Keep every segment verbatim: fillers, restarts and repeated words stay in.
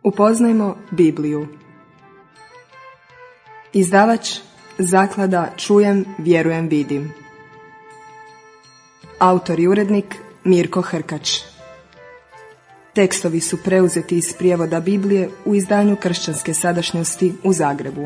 Upoznajmo Bibliju. Izdavač Zaklada Čujem, vjerujem, vidim. Autor i urednik Mirko Hrkač. Tekstovi su preuzeti iz prijevoda Biblije u izdanju Kršćanske sadašnjosti u Zagrebu.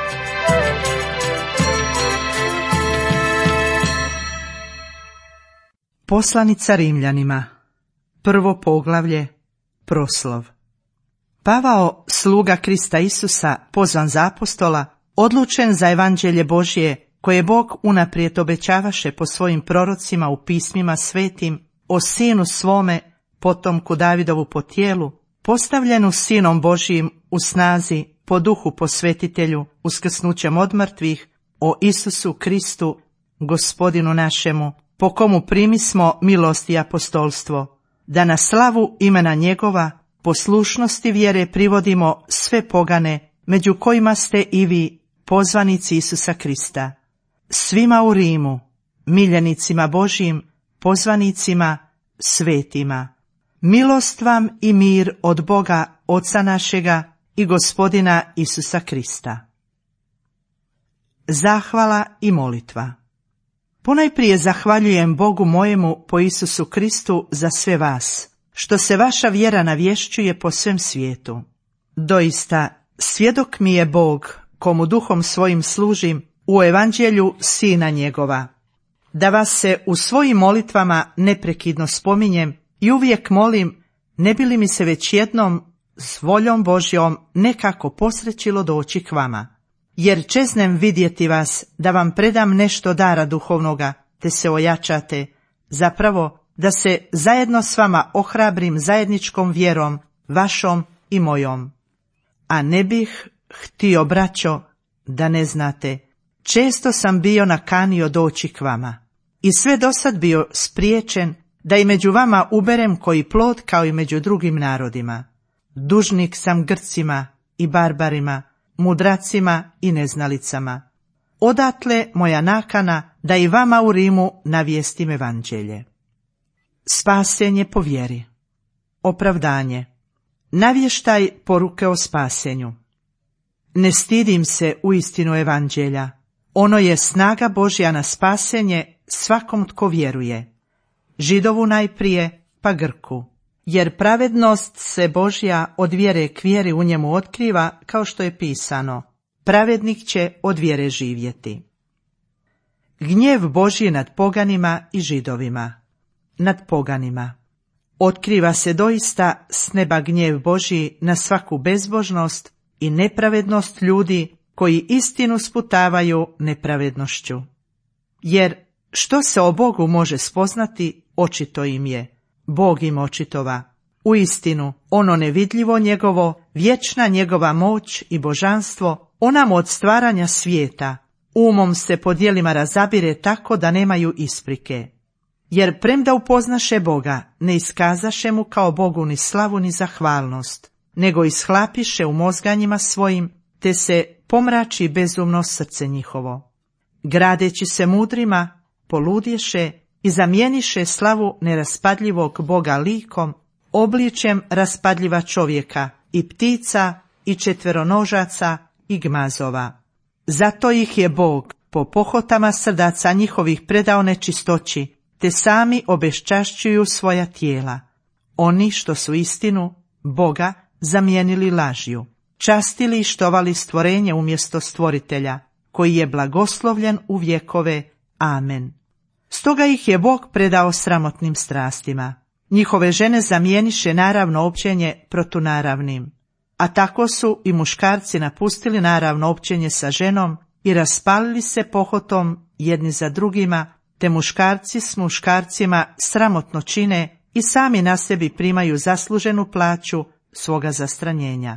Poslanica Rimljanima, prvo poglavlje, proslov. Pavao, sluga Krista Isusa, pozvan za apostola, odlučen za evanđelje Božje, koje Bog unaprijed obećavaše po svojim prorocima u pismima svetim, o sinu svome, potomku Davidovu po tijelu, postavljenu sinom Božijim u snazi, po duhu posvetitelju, uskrsnućem od mrtvih, o Isusu Kristu, Gospodinu našemu, po komu primismo milost i apostolstvo, da na slavu imena njegova, poslušnosti vjere privodimo sve pogane, među kojima ste i vi, pozvanici Isusa Krista. Svima u Rimu, miljenicima Božjim, pozvanicima, svetima. Milost vam i mir od Boga, Oca našega i Gospodina Isusa Krista. Zahvala i molitva. Ponajprije zahvaljujem Bogu mojemu po Isusu Kristu za sve vas, što se vaša vjera navješćuje po svem svijetu. Doista, svjedok mi je Bog, komu duhom svojim služim, u evanđelju Sina njegova, da vas se u svojim molitvama neprekidno spominjem i uvijek molim, ne bi li mi se već jednom s voljom Božjom nekako posrećilo doći k vama. Jer čeznem vidjeti vas, da vam predam nešto dara duhovnoga, te se ojačate, zapravo da se zajedno s vama ohrabrim zajedničkom vjerom, vašom i mojom. A ne bih htio, braćo, da ne znate, često sam bio nakanio doći k vama i sve dosad bio spriječen da i među vama uberem koji plod kao i među drugim narodima. Dužnik sam Grcima i barbarima, mudracima i neznalicama. Odatle moja nakana da i vama u Rimu navijestim evanđelje. Spasenje po vjeri. Opravdanje. Navještaj poruke o spasenju. Ne stidim se uistinu evanđelja. Ono je snaga Božja na spasenje svakom tko vjeruje. Židovu najprije, pa Grku. Jer pravednost se Božja od vjere k vjeri u njemu otkriva, kao što je pisano, pravednik će od vjere živjeti. Gnjev Božji nad poganima i Židovima. Nad poganima. Otkriva se doista s neba gnjev Božji na svaku bezbožnost i nepravednost ljudi koji istinu sputavaju nepravednošću. Jer što se o Bogu može spoznati, očito im je. Bog im očitova. Uistinu, ono nevidljivo njegovo, vječna njegova moć i božanstvo, onam od stvaranja svijeta, umom se po djelima razabire tako da nemaju isprike. Jer premda upoznaše Boga, ne iskazaše mu kao Bogu ni slavu ni zahvalnost, nego ishlapiše u mozganjima svojim, te se pomrači bezumno srce njihovo. Gradeći se mudrima, poludješe i zamijeniše slavu neraspadljivog Boga likom, obličjem raspadljiva čovjeka i ptica i četveronožaca i gmazova. Zato ih je Bog po pohotama srdaca njihovih predao nečistoći, te sami obeščašćuju svoja tijela. Oni što su istinu, Boga, zamijenili lažju, častili i štovali stvorenje umjesto stvoritelja, koji je blagoslovljen u vjekove. Amen. Stoga ih je Bog predao sramotnim strastima. Njihove žene zamijeniše naravno općenje protunaravnim. A tako su i muškarci napustili naravno općenje sa ženom i raspalili se pohotom jedni za drugima, te muškarci s muškarcima sramotno čine i sami na sebi primaju zasluženu plaću svoga zastranjenja.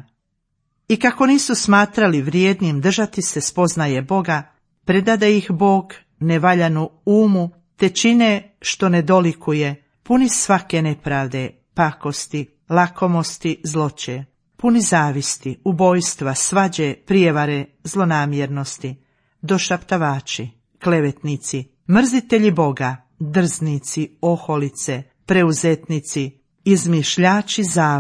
I kako nisu smatrali vrijednim držati se spoznaje Boga, predade ih Bog nevaljanu umu, te čine što ne dolikuje, puni svake nepravde, pakosti, lakomosti, zloće, puni zavisti, ubojstva, svađe, prijevare, zlonamjernosti, došaptavači, klevetnici, mrzitelji Boga, drznici, oholice, preuzetnici, izmišljači zala,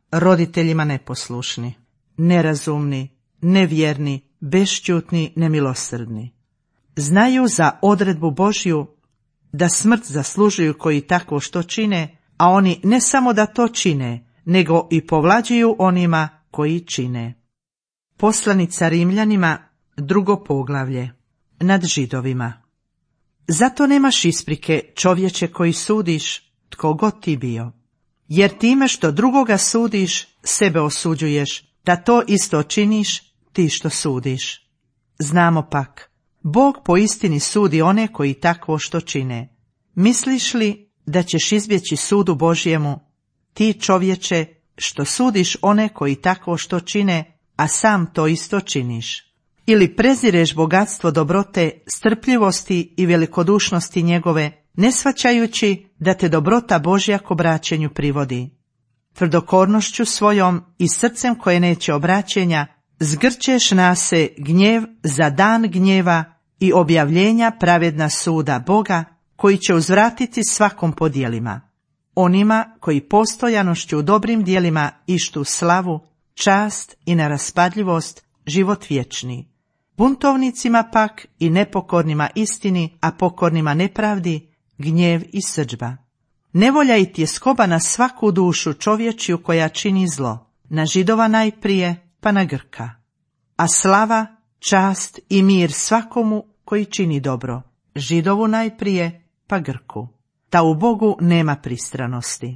roditeljima neposlušni, nerazumni, nevjerni, bešćutni, nemilosrdni. Znaju za odredbu Božju da smrt zaslužuju koji tako što čine, a oni ne samo da to čine, nego i povlađuju onima koji čine. Poslanica Rimljanima, drugo poglavlje, nad Židovima. Zato nemaš isprike, čovječe koji sudiš, tko god ti bio. Jer time što drugoga sudiš, sebe osuđuješ, da to isto činiš ti što sudiš. Znamo pak, Bog po istini sudi one koji takvo što čine. Misliš li da ćeš izbjeći sudu Božjemu, ti čovječe što sudiš one koji takvo što čine, a sam to isto činiš? Ili prezireš bogatstvo dobrote, strpljivosti i velikodušnosti njegove, ne shvaćajući da te dobrota Božja k obraćenju privodi? Tvrdokornošću svojom i srcem koje neće obraćenja, zgrčeš na se gnjev za dan gnjeva i objavljenja pravedna suda Boga, koji će uzvratiti svakom po djelima. Onima koji postojanošću u dobrim djelima ištu slavu, čast i neraspadljivost, život vječni. Buntovnicima pak i nepokornima istini, a pokornima nepravdi, gnjev i srdžba. Nevolja i tjeskoba na svaku dušu čovječju koja čini zlo, na Židova najprije, pa na Grka. A slava, čast i mir svakomu koji čini dobro, Židovu najprije, pa Grku. Ta u Bogu nema pristranosti.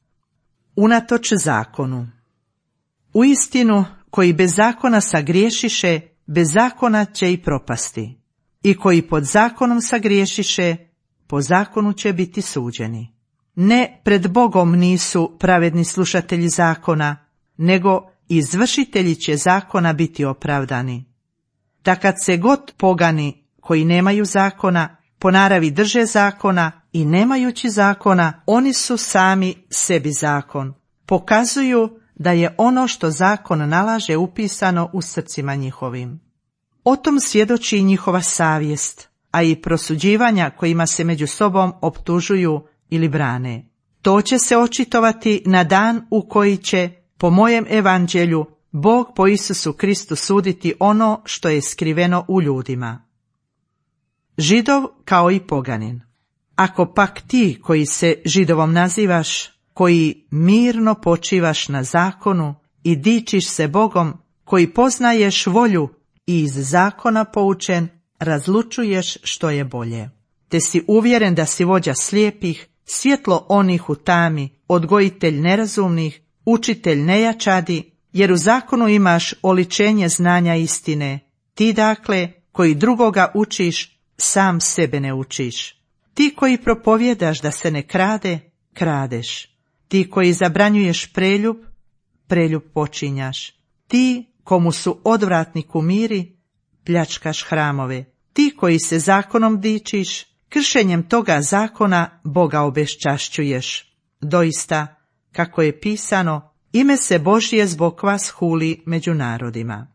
Unatoč zakonu. Uistinu, koji bez zakona sagriješiše, bez zakona će i propasti. I koji pod zakonom sagriješiše, po zakonu će biti suđeni. Ne pred Bogom nisu pravedni slušatelji zakona, nego izvršitelji će zakona biti opravdani. Da kad se god pogani koji nemaju zakona, po naravi drže zakona i nemajući zakona, oni su sami sebi zakon. Pokazuju da je ono što zakon nalaže upisano u srcima njihovim. O tom svjedoči njihova savjest, a i prosuđivanja kojima se među sobom optužuju ili brane. To će se očitovati na dan u koji će, po mojem evanđelju, Bog po Isusu Kristu suditi ono što je skriveno u ljudima. Židov kao i poganin. Ako pak ti koji se Židovom nazivaš, koji mirno počivaš na zakonu i dičiš se Bogom, koji poznaješ volju i iz zakona poučen, razlučuješ što je bolje. Te si uvjeren da si vođa slijepih, svjetlo onih u tami, odgojitelj nerazumnih, učitelj nejačadi, jer u zakonu imaš oličenje znanja istine. Ti dakle, koji drugoga učiš, sam sebe ne učiš. Ti koji propovjedaš da se ne krade, kradeš. Ti koji zabranjuješ preljub, preljub počinjaš. Ti komu su odvratni kumiri, pljačkaš hramove. Ti koji se zakonom dičiš, kršenjem toga zakona Boga obeščašćuješ. Doista, kako je pisano, ime se Božje zbog vas huli među narodima.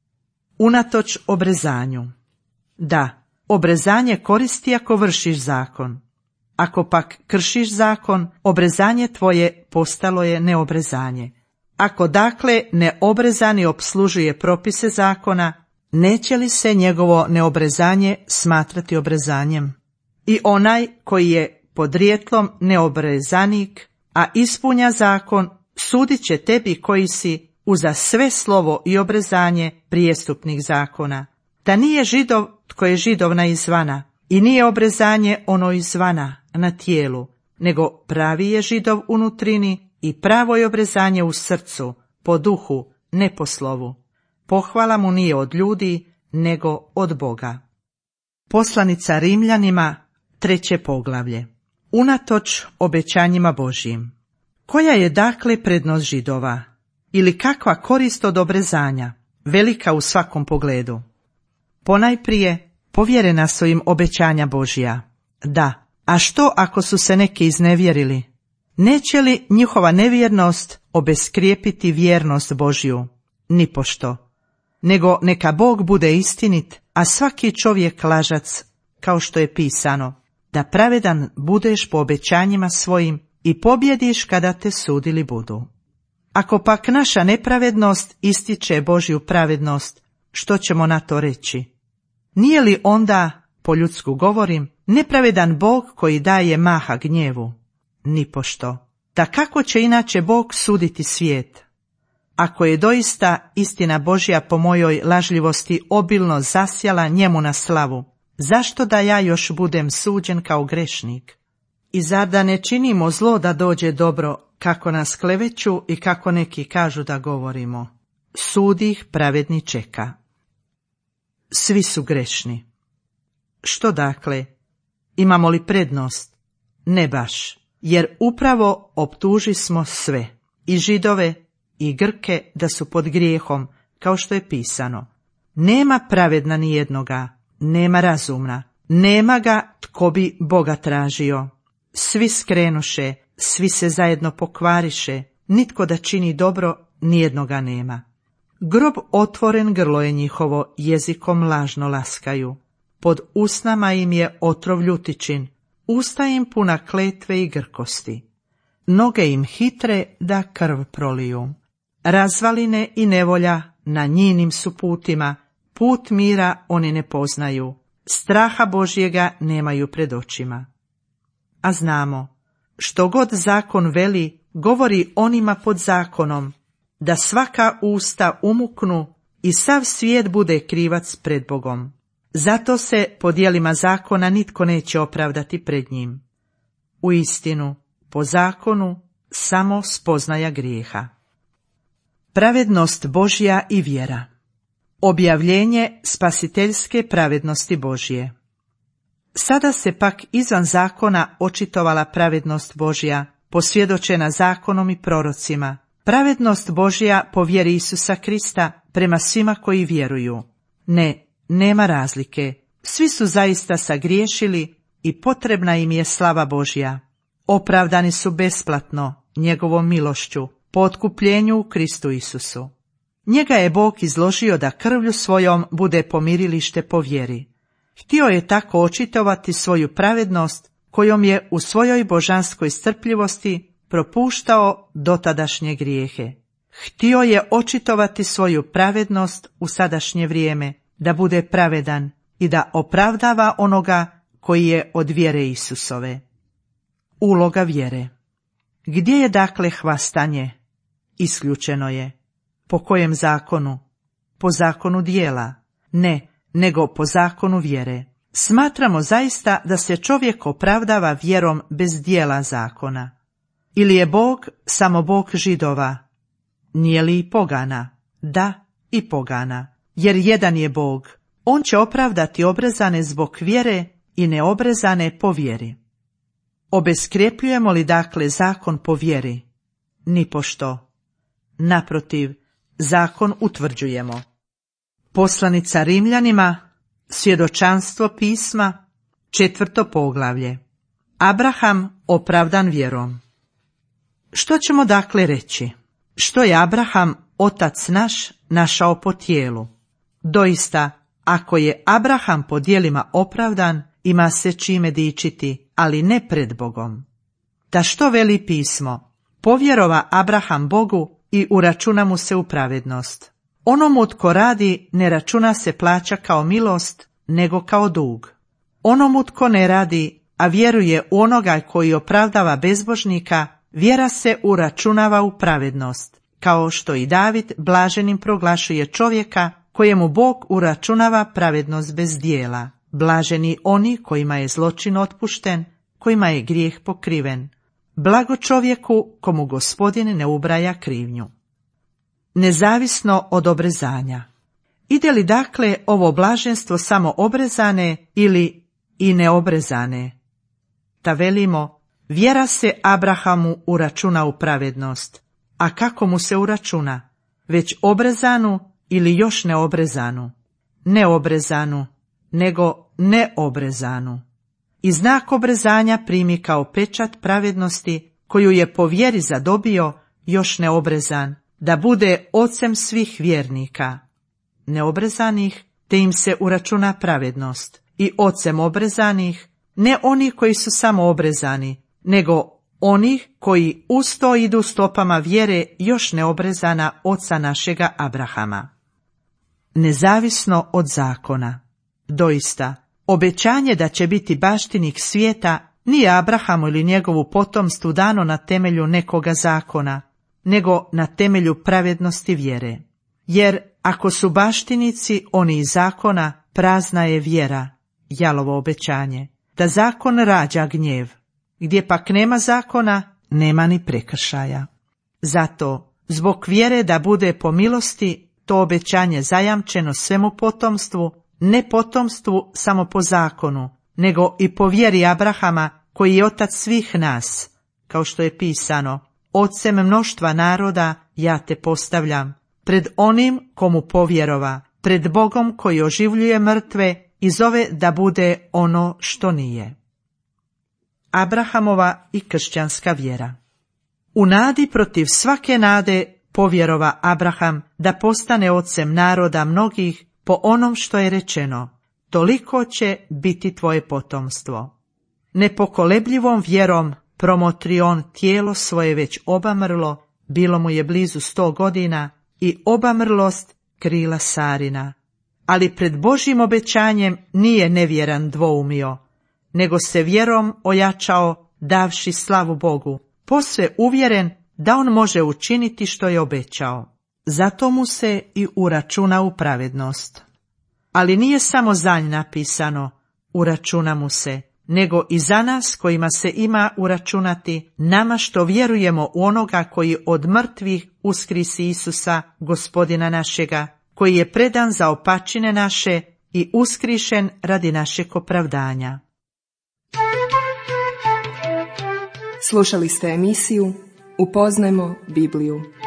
Unatoč obrezanju. Da, obrezanje koristi ako vršiš zakon. Ako pak kršiš zakon, obrezanje tvoje postalo je neobrezanje. Ako dakle neobrezani opslužuje propise zakona, neće li se njegovo neobrezanje smatrati obrezanjem? I onaj koji je podrijetlom neobrezanik, a ispunja zakon, sudit će tebi koji si uza sve slovo i obrezanje prijestupnik zakona. Da nije Židov tko je Židovna izvana, i nije obrezanje ono izvana na tijelu, nego pravi je Židov u nutrini i pravo je obrezanje u srcu, po duhu, ne po slovu. Pohvala mu nije od ljudi, nego od Boga. Poslanica Rimljanima, treće poglavlje. Unatoč obećanjima Božjim. Koja je dakle prednost Židova? Ili kakva korist od obrezanja? Velika u svakom pogledu. Ponajprije, povjerena su im obećanja Božja. Da, a što ako su se neki iznevjerili? Neće li njihova nevjernost obeskrijepiti vjernost Božju? Nipošto. Nego neka Bog bude istinit, a svaki čovjek lažac, kao što je pisano, da pravedan budeš po obećanjima svojim i pobjediš kada te sudili budu. Ako pak naša nepravednost ističe Božju pravednost, što ćemo na to reći? Nije li onda, po ljudsku govorim, nepravedan Bog koji daje maha gnjevu? Nipošto. Da kako će inače Bog suditi svijet? Ako je doista istina Božja po mojoj lažljivosti obilno zasjala njemu na slavu, zašto da ja još budem suđen kao grešnik? I zar da ne činimo zlo da dođe dobro, kako nas kleveću i kako neki kažu da govorimo? Sud ih pravedni čeka. Svi su grešni. Što dakle? Imamo li prednost? Ne baš, jer upravo optuži smo sve, i Židove, i Grke, da su pod grijehom, kao što je pisano. Nema pravedna ni jednoga, nema razumna, nema ga tko bi Boga tražio. Svi skrenuše, svi se zajedno pokvariše, nitko da čini dobro, nijednoga nema. Grob otvoren, grlo je njihovo, jezikom lažno laskaju. Pod usnama im je otrov ljutičin, usta im puna kletve i grkosti. Noge im hitre da krv proliju. Razvaline i nevolja na njinim su putima, put mira oni ne poznaju, straha Božjega nemaju pred očima. A znamo, što god zakon veli, govori onima pod zakonom, da svaka usta umuknu i sav svijet bude krivac pred Bogom. Zato se po djelima zakona nitko neće opravdati pred njim. Uistinu, po zakonu samo spoznaja grijeha. Pravednost Božja i vjera. Objavljenje spasiteljske pravednosti Božje. Sada se pak izvan zakona očitovala pravednost Božja, posvjedočena zakonom i prorocima, pravednost Božja po vjeri Isusa Krista prema svima koji vjeruju. Ne, nema razlike, svi su zaista sagriješili i potrebna im je slava Božja. Opravdani su besplatno, njegovom milošću, po otkupljenju u Kristu Isusu. Njega je Bog izložio da krvlju svojom bude pomirilište po vjeri. Htio je tako očitovati svoju pravednost, kojom je u svojoj božanskoj strpljivosti propuštao dotadašnje grijehe. Htio je očitovati svoju pravednost u sadašnje vrijeme, da bude pravedan i da opravdava onoga koji je od vjere Isusove. Uloga vjere. Gdje je dakle hvastanje? Isključeno je. Po kojem zakonu? Po zakonu dijela? Ne, nego po zakonu vjere. Smatramo zaista da se čovjek opravdava vjerom bez dijela zakona. Ili je Bog samo Bog Židova? Nije li i pogana? Da, i pogana. Jer jedan je Bog. On će opravdati obrezane zbog vjere i neobrezane po vjeri. Obeskrjepljujemo li dakle zakon po vjeri? Nipošto. Naprotiv, zakon utvrđujemo. Poslanica Rimljanima, svjedočanstvo pisma, četvrto poglavlje. Abraham opravdan vjerom. Što ćemo dakle reći? Što je Abraham, otac naš, našao po tijelu? Doista, ako je Abraham po djelima opravdan, ima se čime dičiti, ali ne pred Bogom. Da što veli pismo? Povjerova Abraham Bogu i uračuna mu se u pravednost. Onomu tko radi ne računa se plaća kao milost, nego kao dug. Onomu tko ne radi, a vjeruje u onoga koji opravdava bezbožnika, vjera se uračunava u pravednost, kao što i David blaženim proglašuje čovjeka kojemu Bog uračunava pravednost bez dijela. Blaženi oni kojima je zločin otpušten, kojima je grijeh pokriven. Blago čovjeku komu Gospodin ne ubraja krivnju. Nezavisno od obrezanja. Ide li dakle ovo blaženstvo samo obrezane ili i neobrezane? Ta velimo, vjera se Abrahamu uračuna u pravednost. A kako mu se uračuna? Već obrezanu ili još neobrezanu? Neobrezanu, nego neobrezanu. I znak obrezanja primi kao pečat pravednosti koju je po vjeri zadobio još neobrezan, da bude ocem svih vjernika. Neobrezanih, te im se uračuna pravednost, i ocem obrezanih, ne oni koji su samo obrezani, nego onih koji uz to idu stopama vjere još neobrezana oca našega Abrahama. Nezavisno od zakona. Doista, obećanje da će biti baštinik svijeta nije Abrahamu ili njegovu potomstvu dano na temelju nekoga zakona, nego na temelju pravednosti vjere. Jer ako su baštinici oni iz zakona, prazna je vjera, jalovo obećanje, da zakon rađa gnjev. Gdje pak nema zakona, nema ni prekršaja. Zato, zbog vjere da bude po milosti, to obećanje zajamčeno svemu potomstvu, ne potomstvu samo po zakonu, nego i po vjeri Abrahama, koji je otac svih nas, kao što je pisano, ocem mnoštva naroda ja te postavljam, pred onim komu povjerova, pred Bogom koji oživljuje mrtve i zove da bude ono što nije. Abrahamova i kršćanska vjera. U nadi protiv svake nade povjerova Abraham da postane ocem naroda mnogih po onom što je rečeno, toliko će biti tvoje potomstvo. Nepokolebljivom vjerom promotri on tijelo svoje već obamrlo, bilo mu je blizu sto godina, i obamrlost krila Sarina. Ali pred Božjim obećanjem nije nevjeran dvoumio, nego se vjerom ojačao, davši slavu Bogu, posve uvjeren da on može učiniti što je obećao. Zato mu se i uračuna u pravednost. Ali nije samo za nj napisano, uračuna mu se, nego i za nas kojima se ima uračunati, nama što vjerujemo u onoga koji od mrtvih uskrisi Isusa, Gospodina našega, koji je predan za opačine naše i uskrišen radi našeg opravdanja. Slušali ste emisiju Upoznajmo Bibliju.